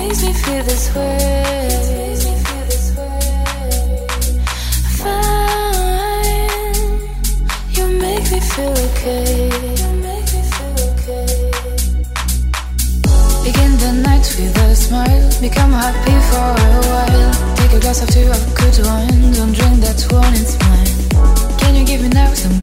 makes me feel this way. Fine, you make me feel okay. Begin the night with a smile, become happy for a while. Take a glass of 2 of good wine, don't drink that one, it's mine. Can you give me now some